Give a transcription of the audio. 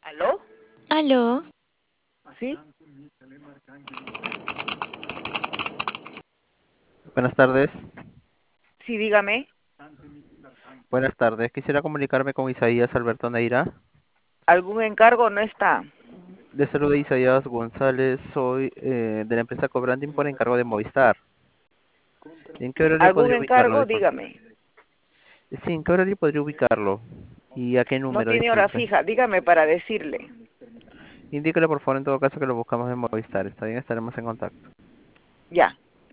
¿Aló? Aló, ¿Sí? Buenas tardes. Sí, dígame. Buenas tardes. Quisiera comunicarme con Isaías Alberto Neira. ¿Algún encargo? No está. Le saluda Isaías González. Soy de la empresa Cobranding por encargo de Movistar. ¿En qué horario ¿Algún podría ubicarlo? encargo? Disculpe. Dígame. Sí, ¿en qué horario podría ubicarlo? ¿Y a qué No número? tiene hora Disculpe. fija. Dígame para decirle. Indíquele por favor en todo caso que lo buscamos en Movistar. Está bien, estaremos en contacto. Ya.